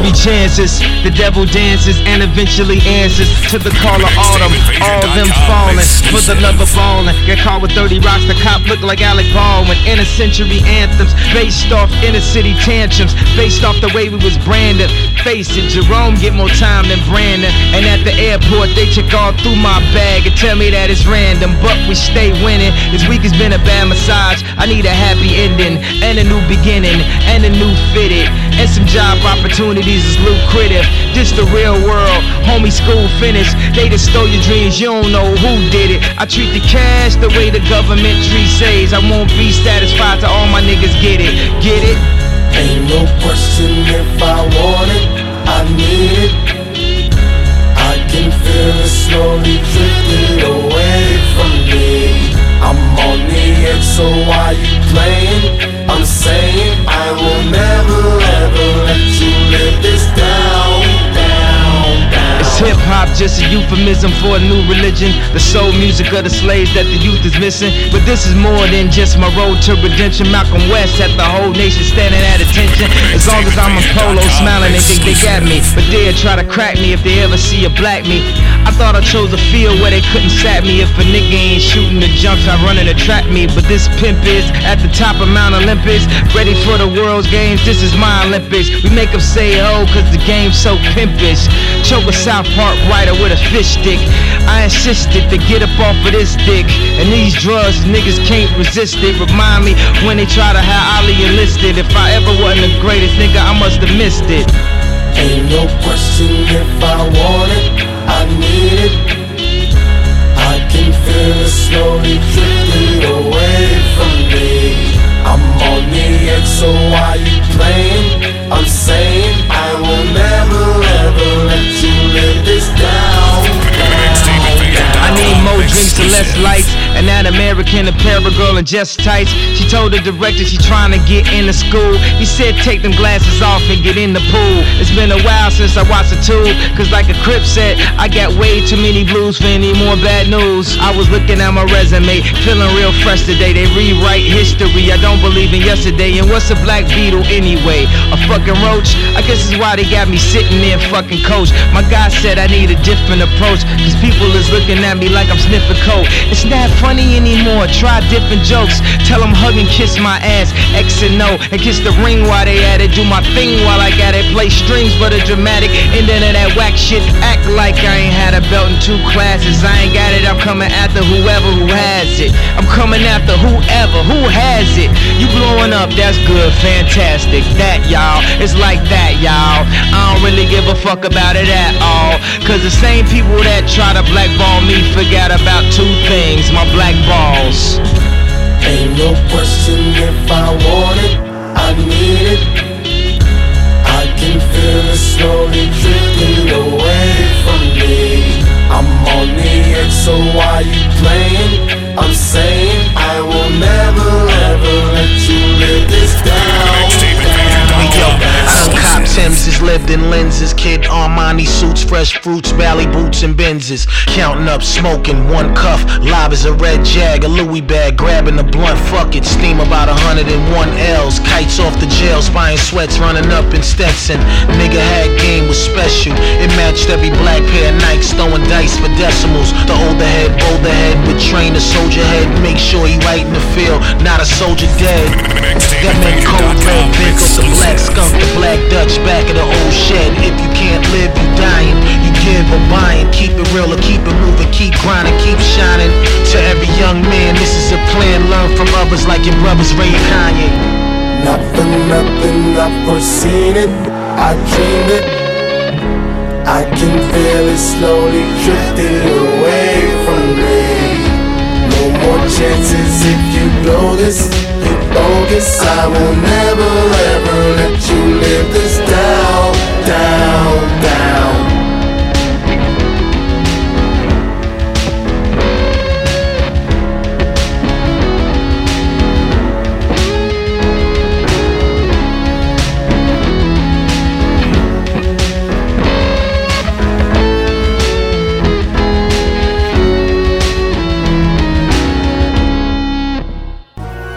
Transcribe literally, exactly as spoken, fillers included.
be chances. The devil dances and eventually answers to the call of autumn. All them falling for the love of ballin'. Get caught with thirty rocks, the cop look like Alec Baldwin. Inner century anthems based off inner city tantrums, based off the way we was branded. Face it, Jerome get more time than Brandon. And at the airport they check all through my bag and tell me that it's random, but we stay winning. This week has been a bad massage. I need a happy ending and a new beginning and a new fitted, and some job opportunities is lucrative. This the real world, homie, school finished. They just stole your dreams, you don't know who did it. I treat the cash the way the government treats says. I won't be satisfied till all my niggas get it. Get it? Ain't no question if I want it, I need it. I can feel it slowly drifting away from me. I'm on the edge, so why you playing? I'm saying I will never ever let you live this down, down, down. Is hip-hop just a euphemism for a new religion? The soul music of the slaves that the youth is missing? But this is more than just my road to redemption. Malcolm West had the whole nation standing at attention. As long as I'm in polo smiling, they think they got me, but they'll try to crack me if they ever see a black me. I thought I chose a field where they couldn't sap me. If a nigga ain't shooting the jumps, I running to trap me. But this pimp is at the top of Mount Olympus, ready for the world's games. This is my Olympics. We make them say oh, cause the game's so pimpish. Choke a South Park writer with a fish stick. I insisted to get up off of this dick, and these drugs, niggas can't resist it. Remind me when they try to have Ali enlisted. If I ever wasn't the greatest nigga, I must have missed it. Ain't no question if I want it, I need it. I can feel it slowly drifting away from me. I'm on the edge, so why you playing? I'm saying I will never ever let you live this down, down. I need more drinks and less lights, and that American Apparel girl in just tights. She told the director she trying to get into school. He said take them glasses off and get in the pool. It's been a while since I watched a two, cause like a Crip said, I got way too many blues for any more bad news. I was looking at my resume, feeling real fresh today. They rewrite history, I don't believe in yesterday. And what's a black beetle anyway? A fucking roach? I guess it's why they got me sitting there fucking coach. My guy said I need a different approach, cause people is looking at me like I'm sniffing coke. It's not funny anymore, try different jokes. Tell them hug and kiss my ass, X and O, and kiss the ring while they at it. Do my thing while I got it, play strings for the dramatic. And then of that whack shit, act like I ain't had a belt in two classes. I ain't got it, I'm coming after whoever who has it. I'm coming after whoever who has it. You blowing up, that's good, fantastic. That y'all, it's like that y'all. I don't really give a fuck about it at all, cause the same people that try to blackball me forgot about two things, my black balls. Ain't no question if I want it, I need it. I can feel it slowly drifting away from me. I'm on the edge, so why you playing? I'm saying I will never ever let you live this down. Yo, I done cop Tim's, lived in lenses, kid Armani suits, fresh fruits, Bally boots and Benzes. Counting up, smoking, one cuff, live as a red jag, a Louis bag, grabbing the blunt, fuck it, steam about a hundred and one L's, kites off the jails, buying sweats, running up in Stetson. Nigga had game was special, it matched every black pair of Nikes, throwing dice for decimals. The older head, bolder head, would train the soldier head, make sure he right in the field, not a soldier dead. That meant cold red, think of the black skunk, the black Dutch, back of the old shed. If you can't live, you dying, you give or buying. Keep it real or keep it moving, keep grinding, keep shining. To every young man, this is a plan, learn from others like your brothers Ray and Kanye. Not for nothing, I've foreseen it, I dreamed it. I can feel it slowly drifting away from me. No more chances if you blow this, you bogus. I will never ever let you live this down, down.